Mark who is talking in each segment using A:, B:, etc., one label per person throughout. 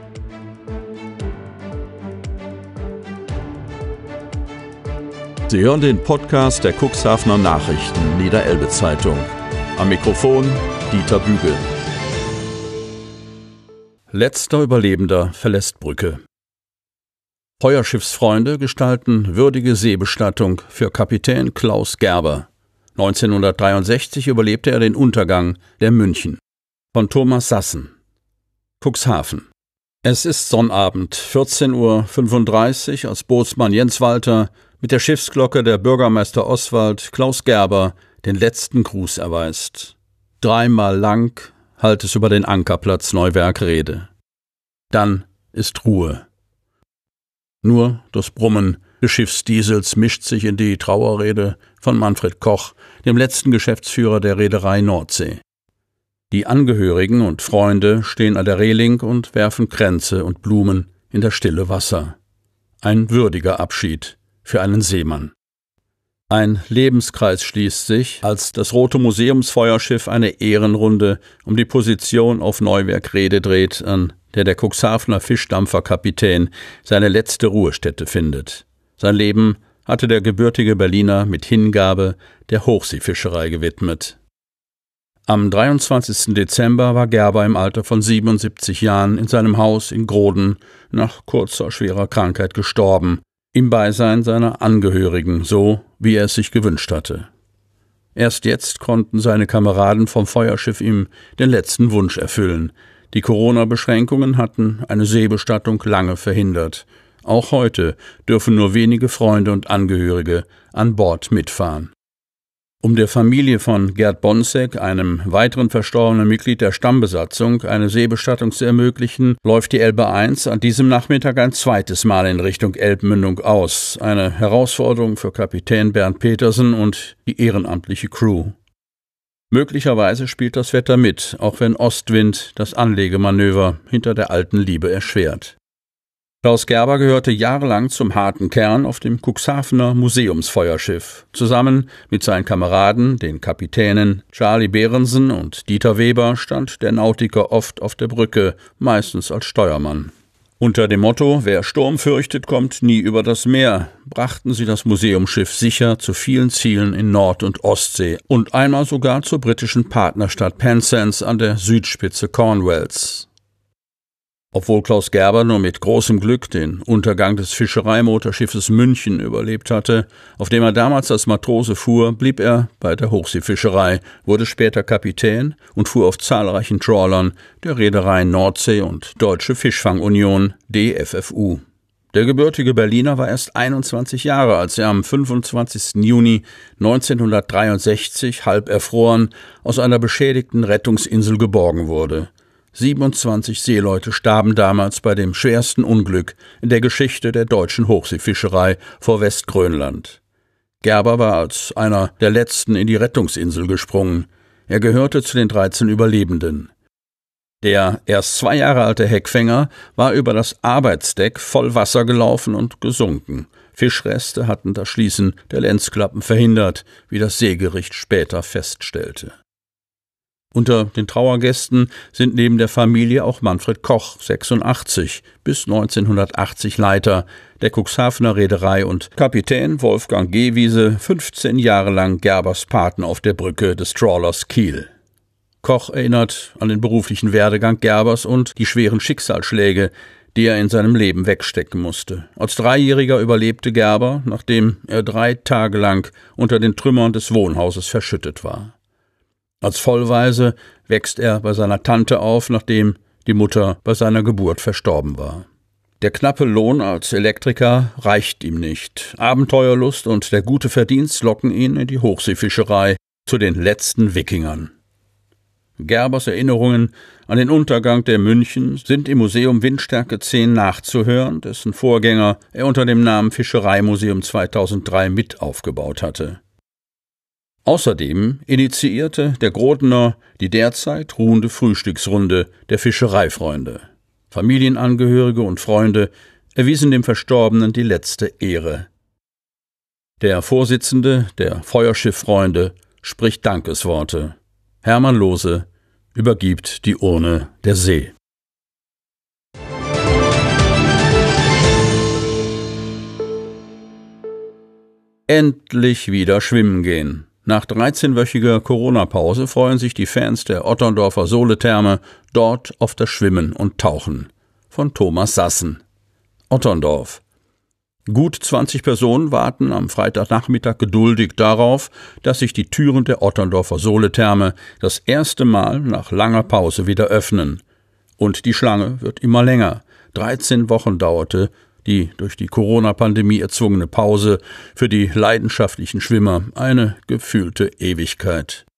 A: Sie hören den Podcast der Cuxhavener Nachrichten Niederelbe-Zeitung. Am Mikrofon Dieter Bügel. Letzter Überlebender verlässt Brücke. Feuerschiffsfreunde gestalten würdige Seebestattung für Kapitän Klaus Gerber. 1963 überlebte er den Untergang der München. Von Thomas Sassen. Cuxhaven. Es ist Sonnabend, 14:35 Uhr, als Bootsmann Jens Walter mit der Schiffsglocke der Bürgermeister Oswald Klaus Gerber den letzten Gruß erweist. 3-mal lang hallt es über den Ankerplatz Neuwerk-Rede. Dann ist Ruhe. Nur das Brummen des Schiffsdiesels mischt sich in die Trauerrede von Manfred Koch, dem letzten Geschäftsführer der Reederei Nordsee. Die Angehörigen und Freunde stehen an der Reling und werfen Kränze und Blumen in das stille Wasser. Ein würdiger Abschied für einen Seemann. Ein Lebenskreis schließt sich, als das Rote Museumsfeuerschiff eine Ehrenrunde um die Position auf Neuwerk-Rede dreht, an der Cuxhavener Fischdampferkapitän seine letzte Ruhestätte findet. Sein Leben hatte der gebürtige Berliner mit Hingabe der Hochseefischerei gewidmet. Am 23. Dezember war Gerber im Alter von 77 Jahren in seinem Haus in Groden nach kurzer, schwerer Krankheit gestorben, im Beisein seiner Angehörigen, so wie er es sich gewünscht hatte. Erst jetzt konnten seine Kameraden vom Feuerschiff ihm den letzten Wunsch erfüllen. Die Corona-Beschränkungen hatten eine Seebestattung lange verhindert. Auch heute dürfen nur wenige Freunde und Angehörige an Bord mitfahren. Um der Familie von Gerd Bonzek, einem weiteren verstorbenen Mitglied der Stammbesatzung, eine Seebestattung zu ermöglichen, läuft die Elbe 1 an diesem Nachmittag ein zweites Mal in Richtung Elbmündung aus. Eine Herausforderung für Kapitän Bernd Petersen und die ehrenamtliche Crew. Möglicherweise spielt das Wetter mit, auch wenn Ostwind das Anlegemanöver hinter der alten Liebe erschwert. Klaus Gerber gehörte jahrelang zum harten Kern auf dem Cuxhavener Museumsfeuerschiff. Zusammen mit seinen Kameraden, den Kapitänen Charlie Behrensen und Dieter Weber, stand der Nautiker oft auf der Brücke, meistens als Steuermann. Unter dem Motto „Wer Sturm fürchtet, kommt nie über das Meer“ brachten sie das Museumsschiff sicher zu vielen Zielen in Nord- und Ostsee und einmal sogar zur britischen Partnerstadt Penzance an der Südspitze Cornwalls. Obwohl Klaus Gerber nur mit großem Glück den Untergang des Fischereimotorschiffes München überlebt hatte, auf dem er damals als Matrose fuhr, blieb er bei der Hochseefischerei, wurde später Kapitän und fuhr auf zahlreichen Trawlern der Reedereien Nordsee und Deutsche Fischfang-Union DFFU. Der gebürtige Berliner war erst 21 Jahre, als er am 25. Juni 1963 halb erfroren aus einer beschädigten Rettungsinsel geborgen wurde. 27 Seeleute starben damals bei dem schwersten Unglück in der Geschichte der deutschen Hochseefischerei vor Westgrönland. Gerber war als einer der letzten in die Rettungsinsel gesprungen. Er gehörte zu den 13 Überlebenden. Der erst 2 Jahre alte Heckfänger war über das Arbeitsdeck voll Wasser gelaufen und gesunken. Fischreste hatten das Schließen der Längsklappen verhindert, wie das Seegericht später feststellte. Unter den Trauergästen sind neben der Familie auch Manfred Koch, 86, bis 1980 Leiter der Cuxhavener Reederei, und Kapitän Wolfgang Gehwiese, 15 Jahre lang Gerbers Paten auf der Brücke des Trawlers Kiel. Koch erinnert an den beruflichen Werdegang Gerbers und die schweren Schicksalsschläge, die er in seinem Leben wegstecken musste. Als 3-Jähriger überlebte Gerber, nachdem er 3 Tage lang unter den Trümmern des Wohnhauses verschüttet war. Als Vollwaise wächst er bei seiner Tante auf, nachdem die Mutter bei seiner Geburt verstorben war. Der knappe Lohn als Elektriker reicht ihm nicht. Abenteuerlust und der gute Verdienst locken ihn in die Hochseefischerei, zu den letzten Wikingern. Gerbers Erinnerungen an den Untergang der München sind im Museum Windstärke 10 nachzuhören, dessen Vorgänger er unter dem Namen Fischereimuseum 2003 mit aufgebaut hatte. Außerdem initiierte der Grodener die derzeit ruhende Frühstücksrunde der Fischereifreunde. Familienangehörige und Freunde erwiesen dem Verstorbenen die letzte Ehre. Der Vorsitzende der Feuerschifffreunde spricht Dankesworte. Hermann Lohse übergibt die Urne der See. Endlich wieder schwimmen gehen. Nach 13-wöchiger Corona-Pause freuen sich die Fans der Otterndorfer Soletherme dort auf das Schwimmen und Tauchen. Von Thomas Sassen. Otterndorf. Gut 20 Personen warten am Freitagnachmittag geduldig darauf, dass sich die Türen der Otterndorfer Soletherme das erste Mal nach langer Pause wieder öffnen. Und die Schlange wird immer länger. 13 Wochen dauerte die durch die Corona-Pandemie erzwungene Pause für die leidenschaftlichen Schwimmer, eine gefühlte Ewigkeit.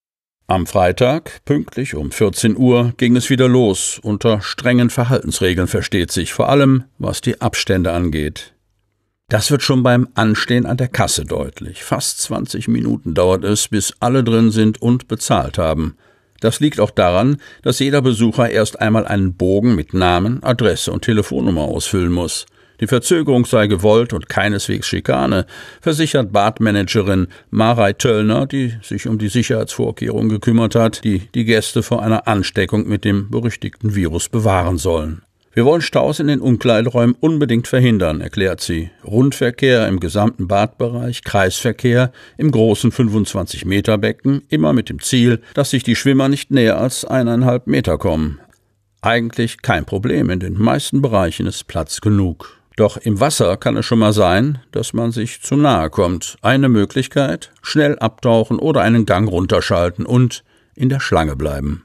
A: Am Freitag, pünktlich um 14 Uhr, ging es wieder los, unter strengen Verhaltensregeln versteht sich, vor allem was die Abstände angeht. Das wird schon beim Anstehen an der Kasse deutlich. Fast 20 Minuten dauert es, bis alle drin sind und bezahlt haben. Das liegt auch daran, dass jeder Besucher erst einmal einen Bogen mit Namen, Adresse und Telefonnummer ausfüllen muss. Die Verzögerung sei gewollt und keineswegs Schikane, versichert Badmanagerin Marei Töllner, die sich um die Sicherheitsvorkehrungen gekümmert hat, die die Gäste vor einer Ansteckung mit dem berüchtigten Virus bewahren sollen. Wir wollen Staus in den Umkleideräumen unbedingt verhindern, erklärt sie. Rundverkehr im gesamten Badbereich, Kreisverkehr im großen 25-Meter-Becken, immer mit dem Ziel, dass sich die Schwimmer nicht näher als 1,5 Meter kommen. Eigentlich kein Problem, in den meisten Bereichen ist Platz genug. Doch im Wasser kann es schon mal sein, dass man sich zu nahe kommt. Eine Möglichkeit: schnell abtauchen oder einen Gang runterschalten und in der Schlange bleiben.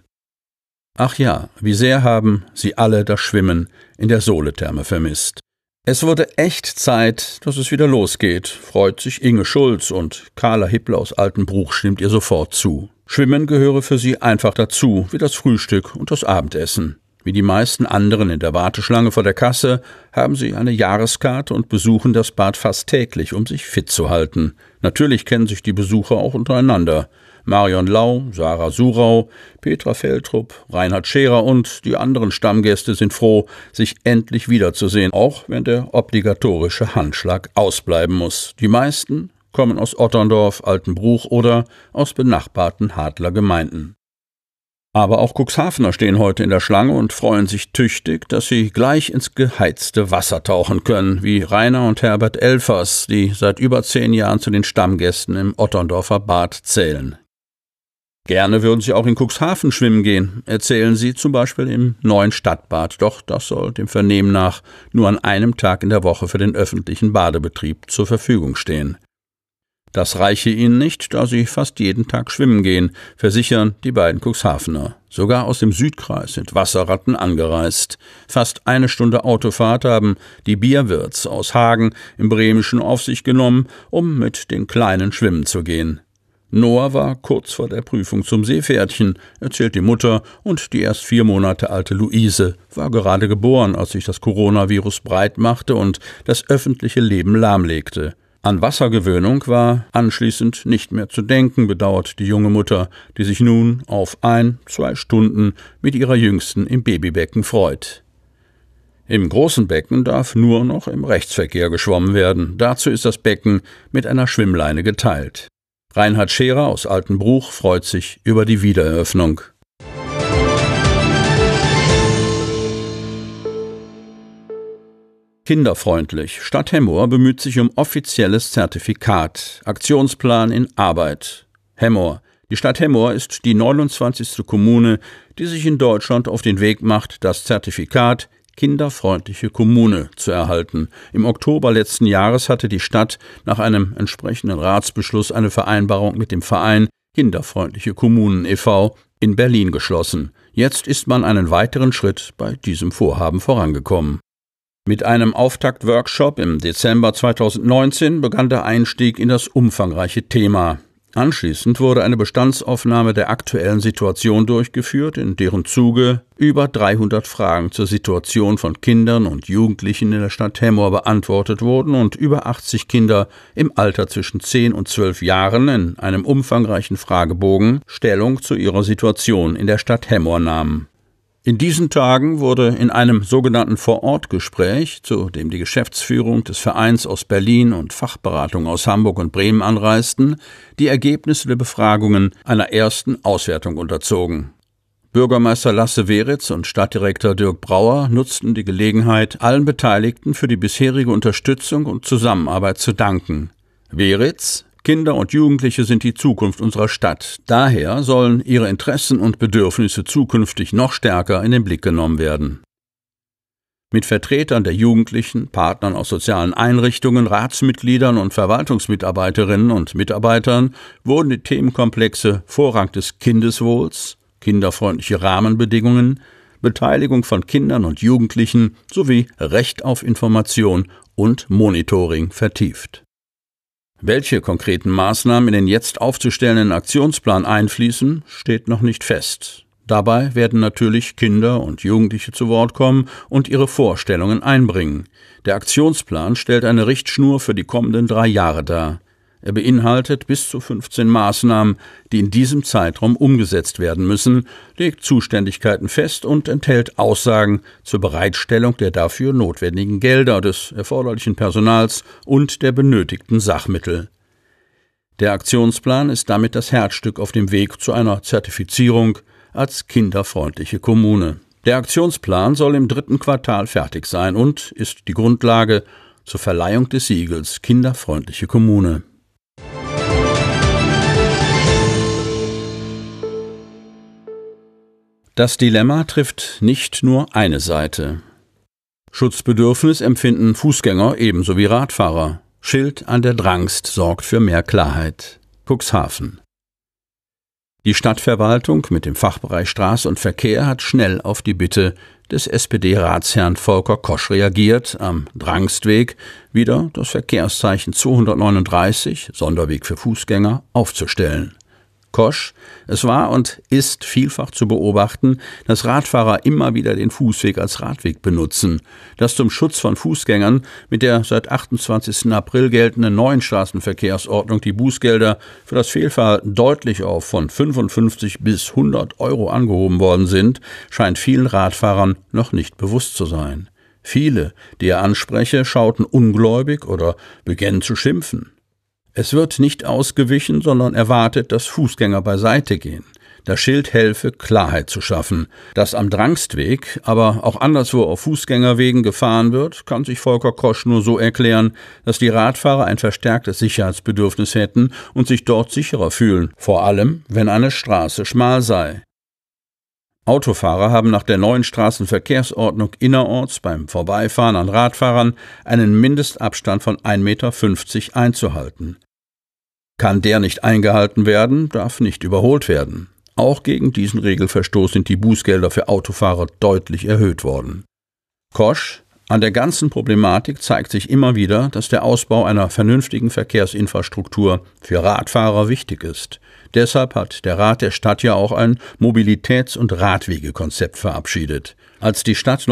A: Ach ja, wie sehr haben sie alle das Schwimmen in der Soletherme vermisst. Es wurde echt Zeit, dass es wieder losgeht, freut sich Inge Schulz, und Carla Hippler aus Altenbruch stimmt ihr sofort zu. Schwimmen gehöre für sie einfach dazu, wie das Frühstück und das Abendessen. Wie die meisten anderen in der Warteschlange vor der Kasse haben sie eine Jahreskarte und besuchen das Bad fast täglich, um sich fit zu halten. Natürlich kennen sich die Besucher auch untereinander. Marion Lau, Sarah Surau, Petra Feldtrup, Reinhard Scherer und die anderen Stammgäste sind froh, sich endlich wiederzusehen, auch wenn der obligatorische Handschlag ausbleiben muss. Die meisten kommen aus Otterndorf, Altenbruch oder aus benachbarten Hadler Gemeinden. Aber auch Cuxhavener stehen heute in der Schlange und freuen sich tüchtig, dass sie gleich ins geheizte Wasser tauchen können, wie Rainer und Herbert Elfers, die seit über 10 Jahren zu den Stammgästen im Otterndorfer Bad zählen. Gerne würden sie auch in Cuxhaven schwimmen gehen, erzählen sie zum Beispiel im neuen Stadtbad, doch das soll dem Vernehmen nach nur an einem Tag in der Woche für den öffentlichen Badebetrieb zur Verfügung stehen. Das reiche ihnen nicht, da sie fast jeden Tag schwimmen gehen, versichern die beiden Cuxhavener. Sogar aus dem Südkreis sind Wasserratten angereist. Fast 1 Stunde Autofahrt haben die Bierwirts aus Hagen im Bremischen auf sich genommen, um mit den Kleinen schwimmen zu gehen. Noah war kurz vor der Prüfung zum Seepferdchen, erzählt die Mutter, und die erst 4 Monate alte Luise war gerade geboren, als sich das Coronavirus breit machte und das öffentliche Leben lahmlegte. An Wassergewöhnung war anschließend nicht mehr zu denken, bedauert die junge Mutter, die sich nun auf 1-2 Stunden mit ihrer Jüngsten im Babybecken freut. Im großen Becken darf nur noch im Rechtsverkehr geschwommen werden. Dazu ist das Becken mit einer Schwimmleine geteilt. Reinhard Scherer aus Altenbruch freut sich über die Wiedereröffnung. Kinderfreundlich. Stadt Hemmoor bemüht sich um offizielles Zertifikat. Aktionsplan in Arbeit. Hemmoor. Die Stadt Hemmoor ist die 29. Kommune, die sich in Deutschland auf den Weg macht, das Zertifikat Kinderfreundliche Kommune zu erhalten. Im Oktober letzten Jahres hatte die Stadt nach einem entsprechenden Ratsbeschluss eine Vereinbarung mit dem Verein Kinderfreundliche Kommunen e.V. in Berlin geschlossen. Jetzt ist man einen weiteren Schritt bei diesem Vorhaben vorangekommen. Mit einem Auftaktworkshop im Dezember 2019 begann der Einstieg in das umfangreiche Thema. Anschließend wurde eine Bestandsaufnahme der aktuellen Situation durchgeführt, in deren Zuge über 300 Fragen zur Situation von Kindern und Jugendlichen in der Stadt Hemmoor beantwortet wurden und über 80 Kinder im Alter zwischen 10 und 12 Jahren in einem umfangreichen Fragebogen Stellung zu ihrer Situation in der Stadt Hemmoor nahmen. In diesen Tagen wurde in einem sogenannten Vor-Ort-Gespräch, zu dem die Geschäftsführung des Vereins aus Berlin und Fachberatung aus Hamburg und Bremen anreisten, die Ergebnisse der Befragungen einer ersten Auswertung unterzogen. Bürgermeister Lasse Weritz und Stadtdirektor Dirk Brauer nutzten die Gelegenheit, allen Beteiligten für die bisherige Unterstützung und Zusammenarbeit zu danken. Weritz: Kinder und Jugendliche sind die Zukunft unserer Stadt. Daher sollen ihre Interessen und Bedürfnisse zukünftig noch stärker in den Blick genommen werden. Mit Vertretern der Jugendlichen, Partnern aus sozialen Einrichtungen, Ratsmitgliedern und Verwaltungsmitarbeiterinnen und Mitarbeitern wurden die Themenkomplexe Vorrang des Kindeswohls, kinderfreundliche Rahmenbedingungen, Beteiligung von Kindern und Jugendlichen sowie Recht auf Information und Monitoring vertieft. Welche konkreten Maßnahmen in den jetzt aufzustellenden Aktionsplan einfließen, steht noch nicht fest. Dabei werden natürlich Kinder und Jugendliche zu Wort kommen und ihre Vorstellungen einbringen. Der Aktionsplan stellt eine Richtschnur für die kommenden 3 Jahre dar. Er beinhaltet bis zu 15 Maßnahmen, die in diesem Zeitraum umgesetzt werden müssen, legt Zuständigkeiten fest und enthält Aussagen zur Bereitstellung der dafür notwendigen Gelder, des erforderlichen Personals und der benötigten Sachmittel. Der Aktionsplan ist damit das Herzstück auf dem Weg zu einer Zertifizierung als kinderfreundliche Kommune. Der Aktionsplan soll im 3. Quartal fertig sein und ist die Grundlage zur Verleihung des Siegels Kinderfreundliche Kommune. Das Dilemma trifft nicht nur eine Seite. Schutzbedürfnis empfinden Fußgänger ebenso wie Radfahrer. Schild an der Drangst sorgt für mehr Klarheit. Cuxhaven. Die Stadtverwaltung mit dem Fachbereich Straße und Verkehr hat schnell auf die Bitte des SPD-Ratsherrn Volker Kosch reagiert, am Drangstweg wieder das Verkehrszeichen 239, Sonderweg für Fußgänger, aufzustellen. Kosch: Es war und ist vielfach zu beobachten, dass Radfahrer immer wieder den Fußweg als Radweg benutzen. Dass zum Schutz von Fußgängern mit der seit 28. April geltenden neuen Straßenverkehrsordnung die Bußgelder für das Fehlverhalten deutlich auf von 55 bis 100 Euro angehoben worden sind, scheint vielen Radfahrern noch nicht bewusst zu sein. Viele, die er anspreche, schauten ungläubig oder begannen zu schimpfen. Es wird nicht ausgewichen, sondern erwartet, dass Fußgänger beiseite gehen. Das Schild helfe, Klarheit zu schaffen. Dass am Drangstweg, aber auch anderswo auf Fußgängerwegen gefahren wird, kann sich Volker Kosch nur so erklären, dass die Radfahrer ein verstärktes Sicherheitsbedürfnis hätten und sich dort sicherer fühlen, vor allem, wenn eine Straße schmal sei. Autofahrer haben nach der neuen Straßenverkehrsordnung innerorts beim Vorbeifahren an Radfahrern einen Mindestabstand von 1,50 Meter einzuhalten. Kann der nicht eingehalten werden, darf nicht überholt werden. Auch gegen diesen Regelverstoß sind die Bußgelder für Autofahrer deutlich erhöht worden. Kosch: An der ganzen Problematik zeigt sich immer wieder, dass der Ausbau einer vernünftigen Verkehrsinfrastruktur für Radfahrer wichtig ist. Deshalb hat der Rat der Stadt ja auch ein Mobilitäts- und Radwegekonzept verabschiedet. Als die Stadt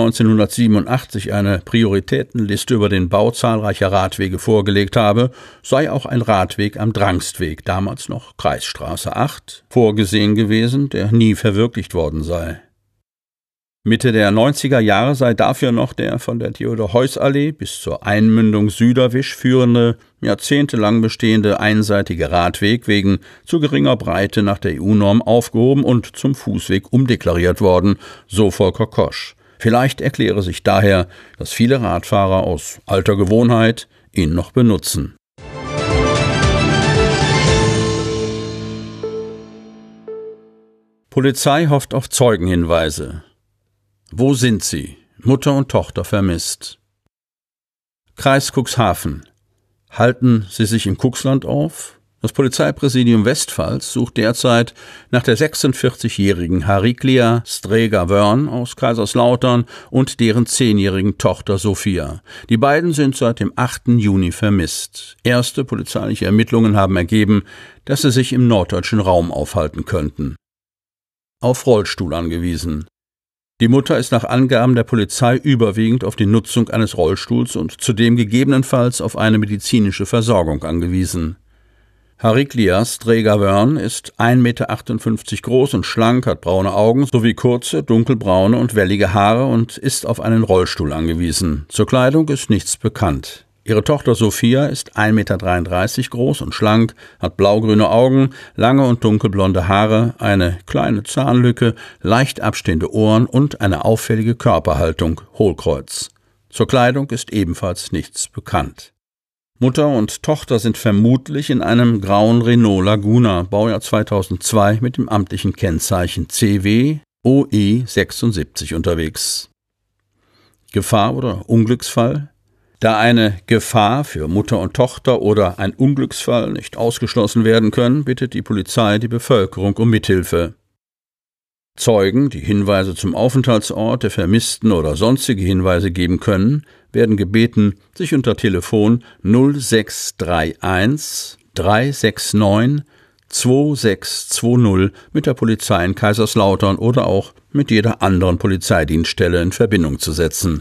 A: 1987 eine Prioritätenliste über den Bau zahlreicher Radwege vorgelegt habe, sei auch ein Radweg am Drangstweg, damals noch Kreisstraße 8, vorgesehen gewesen, der nie verwirklicht worden sei. Mitte der 90er Jahre sei dafür noch der von der Theodor-Heuss-Allee bis zur Einmündung Süderwisch führende, jahrzehntelang bestehende einseitige Radweg wegen zu geringer Breite nach der EU-Norm aufgehoben und zum Fußweg umdeklariert worden, so Volker Kosch. Vielleicht erkläre sich daher, dass viele Radfahrer aus alter Gewohnheit ihn noch benutzen. Polizei hofft auf Zeugenhinweise. Wo sind sie? Mutter und Tochter vermisst. Kreis Cuxhaven. Halten sie sich im Cuxland auf? Das Polizeipräsidium Westpfalz sucht derzeit nach der 46-jährigen Hariklia Strega-Wörn aus Kaiserslautern und deren 10-jährigen Tochter Sophia. Die beiden sind seit dem 8. Juni vermisst. Erste polizeiliche Ermittlungen haben ergeben, dass sie sich im norddeutschen Raum aufhalten könnten. Auf Rollstuhl angewiesen. Die Mutter ist nach Angaben der Polizei überwiegend auf die Nutzung eines Rollstuhls und zudem gegebenenfalls auf eine medizinische Versorgung angewiesen. Hariklia Strega-Wörn ist 1,58 Meter groß und schlank, hat braune Augen sowie kurze, dunkelbraune und wellige Haare und ist auf einen Rollstuhl angewiesen. Zur Kleidung ist nichts bekannt. Ihre Tochter Sophia ist 1,33 Meter groß und schlank, hat blaugrüne Augen, lange und dunkelblonde Haare, eine kleine Zahnlücke, leicht abstehende Ohren und eine auffällige Körperhaltung, Hohlkreuz. Zur Kleidung ist ebenfalls nichts bekannt. Mutter und Tochter sind vermutlich in einem grauen Renault Laguna, Baujahr 2002, mit dem amtlichen Kennzeichen CW OE 76 unterwegs. Gefahr oder Unglücksfall? Da eine Gefahr für Mutter und Tochter oder ein Unglücksfall nicht ausgeschlossen werden können, bittet die Polizei die Bevölkerung um Mithilfe. Zeugen, die Hinweise zum Aufenthaltsort der Vermissten oder sonstige Hinweise geben können, werden gebeten, sich unter Telefon 0631 369 2620 mit der Polizei in Kaiserslautern oder auch mit jeder anderen Polizeidienststelle in Verbindung zu setzen.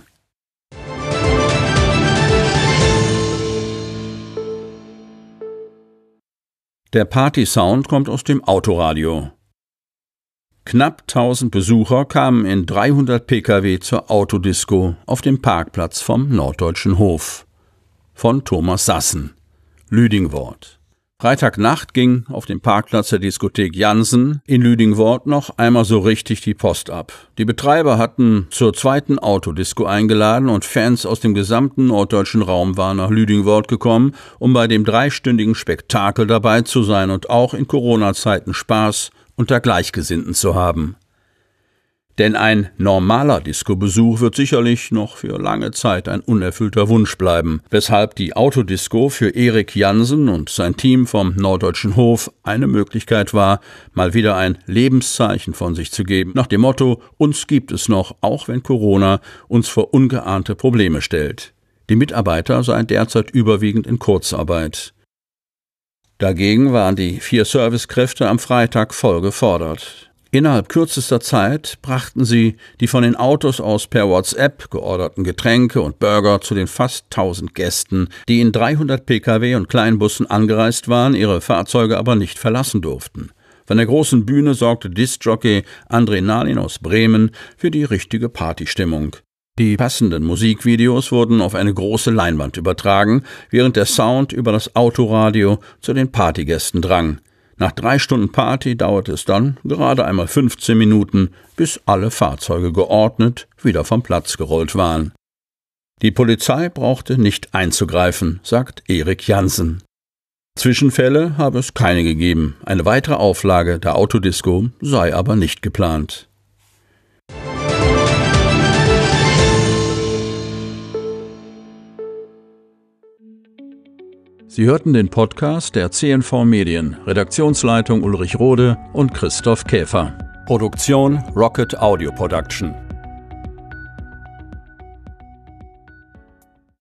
A: Der Partysound kommt aus dem Autoradio. Knapp 1000 Besucher kamen in 300 Pkw zur Autodisco auf dem Parkplatz vom Norddeutschen Hof. Von Thomas Sassen, Lüdingwort. Freitagnacht ging auf dem Parkplatz der Diskothek Jansen in Lüdingwort noch einmal so richtig die Post ab. Die Betreiber hatten zur zweiten Autodisco eingeladen und Fans aus dem gesamten norddeutschen Raum waren nach Lüdingwort gekommen, um bei dem 3-stündigen Spektakel dabei zu sein und auch in Corona-Zeiten Spaß unter Gleichgesinnten zu haben. Denn ein normaler Disco-Besuch wird sicherlich noch für lange Zeit ein unerfüllter Wunsch bleiben, weshalb die Autodisco für Erik Jansen und sein Team vom Norddeutschen Hof eine Möglichkeit war, mal wieder ein Lebenszeichen von sich zu geben, nach dem Motto, uns gibt es noch, auch wenn Corona uns vor ungeahnte Probleme stellt. Die Mitarbeiter seien derzeit überwiegend in Kurzarbeit. Dagegen waren die 4 Servicekräfte am Freitag voll gefordert. Innerhalb kürzester Zeit brachten sie die von den Autos aus per WhatsApp georderten Getränke und Burger zu den fast 1000 Gästen, die in 300 Pkw und Kleinbussen angereist waren, ihre Fahrzeuge aber nicht verlassen durften. Von der großen Bühne sorgte Diskjockey André Nalin aus Bremen für die richtige Partystimmung. Die passenden Musikvideos wurden auf eine große Leinwand übertragen, während der Sound über das Autoradio zu den Partygästen drang. Nach 3 Stunden Party dauerte es dann gerade einmal 15 Minuten, bis alle Fahrzeuge geordnet wieder vom Platz gerollt waren. Die Polizei brauchte nicht einzugreifen, sagt Erik Jansen. Zwischenfälle habe es keine gegeben. Eine weitere Auflage der Autodisco sei aber nicht geplant. Sie hörten den Podcast der CNV Medien, Redaktionsleitung Ulrich Rode und Christoph Käfer. Produktion Rocket Audio Production.